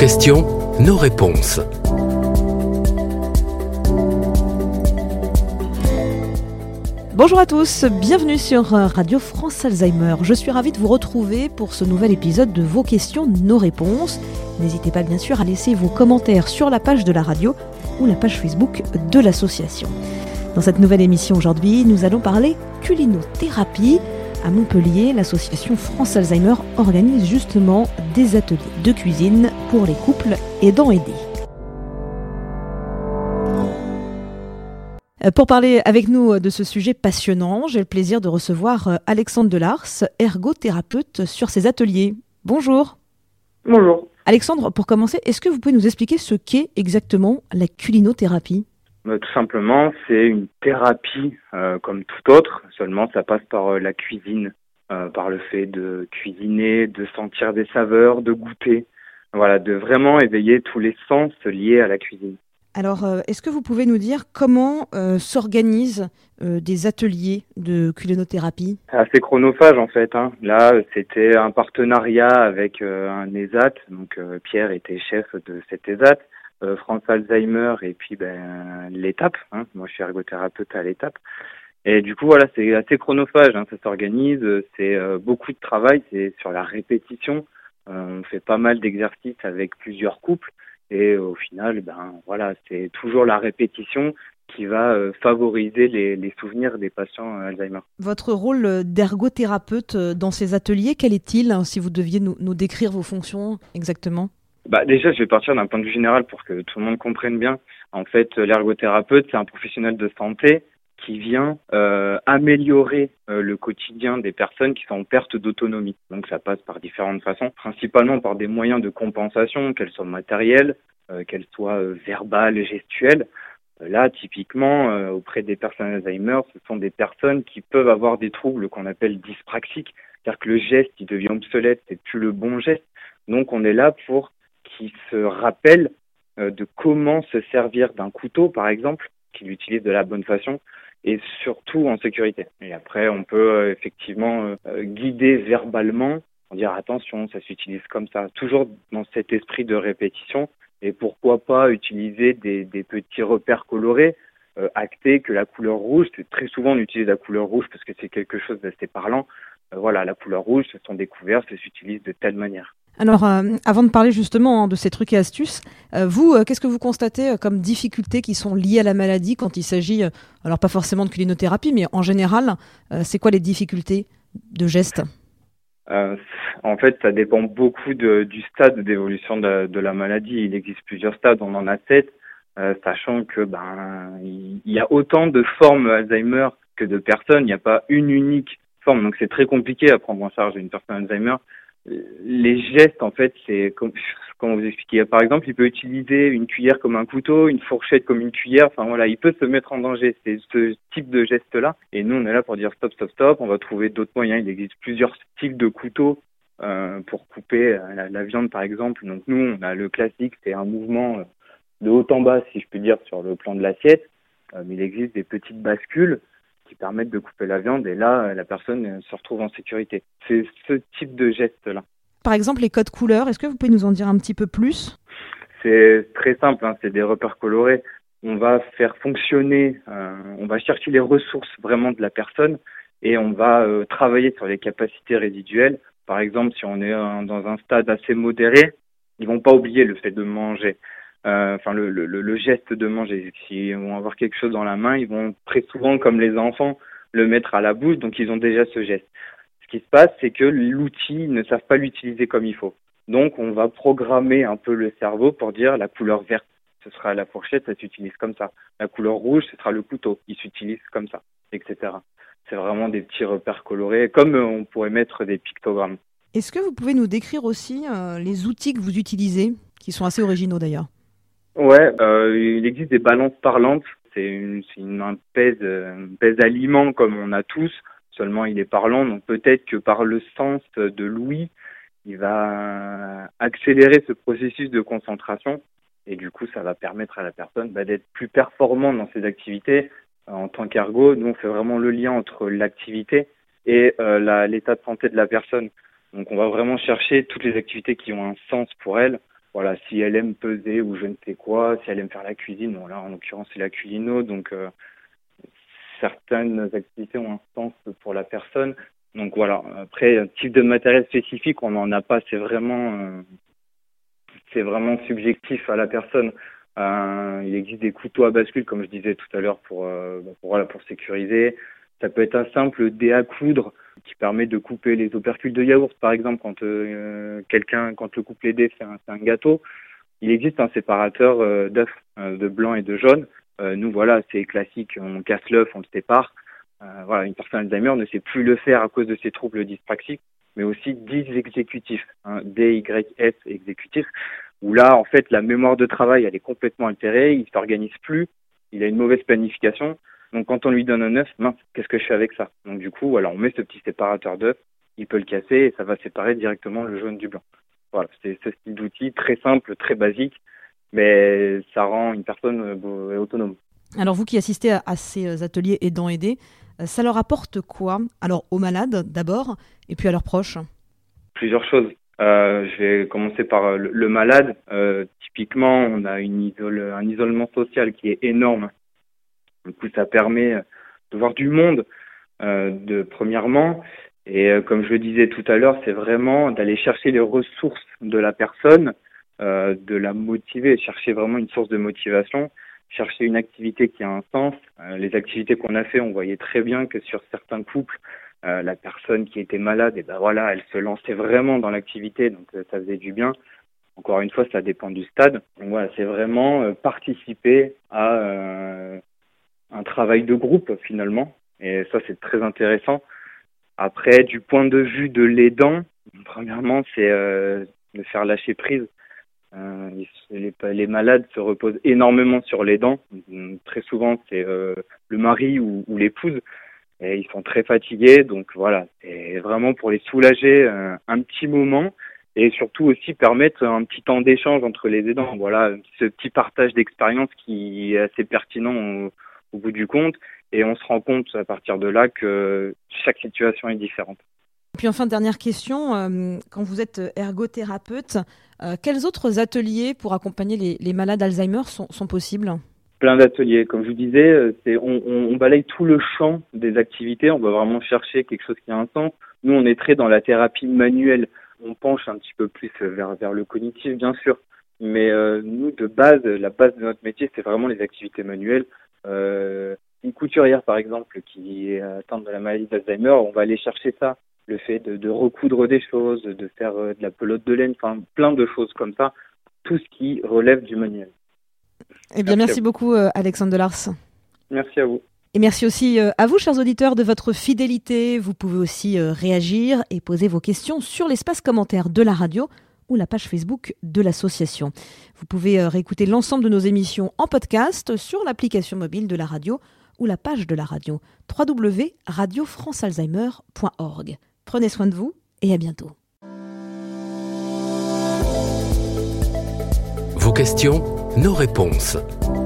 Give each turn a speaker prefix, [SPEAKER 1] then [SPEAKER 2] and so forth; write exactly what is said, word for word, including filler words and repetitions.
[SPEAKER 1] questions, nos réponses.
[SPEAKER 2] Bonjour à tous, bienvenue sur Radio France Alzheimer. Je suis ravie de vous retrouver pour ce nouvel épisode de Vos questions, nos réponses. N'hésitez pas bien sûr à laisser vos commentaires sur la page de la radio ou la page Facebook de l'association. Dans cette nouvelle émission aujourd'hui, nous allons parler culinothérapie. À Montpellier, l'association France Alzheimer organise justement des ateliers de cuisine pour les couples aidants aidés. Pour parler avec nous de ce sujet passionnant, j'ai le plaisir de recevoir Alexandre Delars, ergothérapeute sur ces ateliers. Bonjour.
[SPEAKER 3] Bonjour.
[SPEAKER 2] Alexandre, pour commencer, est-ce que vous pouvez nous expliquer ce qu'est exactement la culinothérapie ?
[SPEAKER 3] Euh, tout simplement, c'est une thérapie euh, comme toute autre, seulement ça passe par euh, la cuisine, euh, par le fait de cuisiner, de sentir des saveurs, de goûter, voilà, de vraiment éveiller tous les sens liés à la cuisine.
[SPEAKER 2] Alors, euh, est-ce que vous pouvez nous dire comment euh, s'organisent euh, des ateliers de culinothérapie ?
[SPEAKER 3] C'est assez chronophage en fait. Hein. Là, c'était un partenariat avec euh, un E S A T, donc euh, Pierre était chef de cet E S A T. Euh, France Alzheimer et puis ben l'étape, hein. Moi je suis ergothérapeute à l'étape et du coup voilà, c'est assez chronophage, hein. Ça s'organise, c'est euh, beaucoup de travail, c'est sur la répétition, euh, on fait pas mal d'exercices avec plusieurs couples et au final ben voilà, c'est toujours la répétition qui va euh, favoriser les, les souvenirs des patients euh, Alzheimer.
[SPEAKER 2] Votre rôle d'ergothérapeute dans ces ateliers, quel est-il, hein, si vous deviez nous, nous décrire vos fonctions exactement ?
[SPEAKER 3] Bah déjà, je vais partir d'un point de vue général pour que tout le monde comprenne bien. En fait, l'ergothérapeute, c'est un professionnel de santé qui vient euh, améliorer euh, le quotidien des personnes qui sont en perte d'autonomie. Donc ça passe par différentes façons, principalement par des moyens de compensation, qu'elles soient matérielles, euh, qu'elles soient euh, verbales, gestuelles. Euh, là, typiquement, euh, auprès des personnes Alzheimer, ce sont des personnes qui peuvent avoir des troubles qu'on appelle dyspraxiques, c'est-à-dire que le geste, il devient obsolète, c'est plus le bon geste. Donc on est là pour qui se rappelle euh, de comment se servir d'un couteau, par exemple, qu'il utilise de la bonne façon, et surtout en sécurité. Et après, on peut euh, effectivement euh, guider verbalement, dire attention, ça s'utilise comme ça, toujours dans cet esprit de répétition, et pourquoi pas utiliser des, des petits repères colorés, euh, acter que la couleur rouge, c'est très souvent on utilise la couleur rouge parce que c'est quelque chose d'assez parlant. Euh, voilà, la couleur rouge, ce sont des couverts, ça s'utilise de telle manière.
[SPEAKER 2] Alors, euh, avant de parler justement hein, de ces trucs et astuces, euh, vous, euh, qu'est-ce que vous constatez euh, comme difficultés qui sont liées à la maladie quand il s'agit, euh, alors pas forcément de culinothérapie, mais en général, euh, c'est quoi les difficultés de gestes ?
[SPEAKER 3] euh, En fait, ça dépend beaucoup de, du stade d'évolution de, de la maladie. Il existe plusieurs stades, on en a sept, euh, sachant que ben il y, y a autant de formes Alzheimer que de personnes. Il n'y a pas une unique forme, donc c'est très compliqué à prendre en charge une personne Alzheimer. Les gestes, en fait, c'est comme, comme vous expliquez. Par exemple, il peut utiliser une cuillère comme un couteau, une fourchette comme une cuillère. Enfin voilà, il peut se mettre en danger. C'est ce type de geste-là. Et nous, on est là pour dire stop, stop, stop. On va trouver d'autres moyens. Il existe plusieurs styles de couteaux euh, pour couper la, la viande, par exemple. Donc nous, on a le classique, c'est un mouvement de haut en bas, si je peux dire, sur le plan de l'assiette. Euh, mais il existe des petites bascules qui permettent de couper la viande et là, la personne se retrouve en sécurité. C'est ce type de geste-là.
[SPEAKER 2] Par exemple, les codes couleurs, est-ce que vous pouvez nous en dire un petit peu plus ?
[SPEAKER 3] C'est très simple, hein, c'est des repères colorés. On va faire fonctionner, euh, on va chercher les ressources vraiment de la personne et on va euh, travailler sur les capacités résiduelles. Par exemple, si on est euh, dans un stade assez modéré, ils vont pas oublier le fait de manger. Euh, enfin le, le, le geste de manger. S'ils vont avoir quelque chose dans la main, ils vont très souvent, comme les enfants, le mettre à la bouche, donc ils ont déjà ce geste. Ce qui se passe, c'est que l'outil, ils ne savent pas l'utiliser comme il faut. Donc on va programmer un peu le cerveau pour dire la couleur verte, ce sera la fourchette, ça s'utilise comme ça. La couleur rouge, ce sera le couteau, il s'utilise comme ça, et cetera. C'est vraiment des petits repères colorés, comme on pourrait mettre des pictogrammes.
[SPEAKER 2] Est-ce que vous pouvez nous décrire aussi euh, les outils que vous utilisez, qui sont assez originaux d'ailleurs ?
[SPEAKER 3] Ouais, euh, il existe des balances parlantes. C'est une, c'est une un pèse, un pèse aliment comme on a tous. Seulement, il est parlant. Donc peut-être que par le sens de l'ouïe, il va accélérer ce processus de concentration. Et du coup, ça va permettre à la personne bah, d'être plus performante dans ses activités. En tant qu'ergo, nous, on fait vraiment le lien entre l'activité et euh, la, l'état de santé de la personne. Donc, on va vraiment chercher toutes les activités qui ont un sens pour elle. voilà, si elle aime peser ou je ne sais quoi, si elle aime faire la cuisine, bon là en l'occurrence c'est la cuisino, donc euh, certaines activités ont un sens pour la personne. Donc voilà, après un type de matériel spécifique, on n'en a pas, c'est vraiment euh, c'est vraiment subjectif à la personne. Euh, il existe des couteaux à bascule, comme je disais tout à l'heure, pour, euh, pour voilà pour sécuriser. Ça peut être un simple dé à coudre qui permet de couper les opercules de yaourt, par exemple, quand euh, quelqu'un, quand le coupe les dés, c'est un, c'est un gâteau. Il existe un séparateur euh, d'œufs, euh, de blanc et de jaune. Euh, nous, voilà, c'est classique, on casse l'œuf, on le sépare. Euh, voilà, une personne Alzheimer ne sait plus le faire à cause de ses troubles dyspraxiques, mais aussi dysexécutifs, hein, D Y S exécutif, où là, en fait, la mémoire de travail, elle est complètement altérée, il s'organise plus, il a une mauvaise planification. Donc, quand on lui donne un œuf, mince, qu'est-ce que je fais avec ça? Donc, du coup, voilà, on met ce petit séparateur d'œuf, il peut le casser et ça va séparer directement le jaune du blanc. Voilà, c'est ce style d'outil très simple, très basique, mais ça rend une personne euh, autonome.
[SPEAKER 2] Alors, vous qui assistez à, à ces ateliers aidants aidés, ça leur apporte quoi? Alors, aux malades d'abord, et puis à leurs proches?
[SPEAKER 3] Plusieurs choses. Euh, je vais commencer par le, le malade. Euh, typiquement, on a une isole, un isolement social qui est énorme. Du coup, ça permet de voir du monde, euh, de premièrement. Et euh, comme je le disais tout à l'heure, c'est vraiment d'aller chercher les ressources de la personne, euh, de la motiver, chercher vraiment une source de motivation, chercher une activité qui a un sens. Euh, les activités qu'on a fait, on voyait très bien que sur certains couples, euh, la personne qui était malade, et ben voilà, elle se lançait vraiment dans l'activité, donc euh, ça faisait du bien. Encore une fois, ça dépend du stade. Donc voilà, c'est vraiment euh, participer à euh, un travail de groupe finalement, et ça c'est très intéressant. Après, du point de vue de l'aidant, premièrement, c'est euh, de faire lâcher prise. Euh, les, les malades se reposent énormément sur l'aidant. Très souvent, c'est euh, le mari ou, ou l'épouse, et ils sont très fatigués. Donc voilà, c'est vraiment pour les soulager euh, un petit moment, et surtout aussi permettre un petit temps d'échange entre les aidants. Voilà, ce petit partage d'expérience qui est assez pertinent au, au bout du compte. Et on se rend compte à partir de là que chaque situation est différente.
[SPEAKER 2] Puis enfin, dernière question, euh, quand vous êtes ergothérapeute, euh, quels autres ateliers pour accompagner les, les malades Alzheimer sont, sont possibles?
[SPEAKER 3] Plein d'ateliers. Comme je vous disais, c'est, on, on, on balaye tout le champ des activités. On va vraiment chercher quelque chose qui a un sens. Nous, on est très dans la thérapie manuelle. On penche un petit peu plus vers, vers le cognitif, bien sûr. Mais euh, nous, de base, la base de notre métier, c'est vraiment les activités manuelles. Euh, Une couturière, par exemple, qui est atteinte de la maladie d'Alzheimer, on va aller chercher ça. Le fait de, de recoudre des choses, de faire de la pelote de laine, enfin plein de choses comme ça. Tout ce qui relève du manuel.
[SPEAKER 2] Eh bien, merci, merci beaucoup, Alexandre Delars.
[SPEAKER 3] Merci à vous.
[SPEAKER 2] Et merci aussi à vous, chers auditeurs, de votre fidélité. Vous pouvez aussi réagir et poser vos questions sur l'espace commentaire de la radio ou la page Facebook de l'association. Vous pouvez réécouter l'ensemble de nos émissions en podcast sur l'application mobile de la radio ou la page de la radio w w w point radio france alzheimer point org. Prenez soin de vous et à bientôt.
[SPEAKER 1] Vos questions, nos réponses.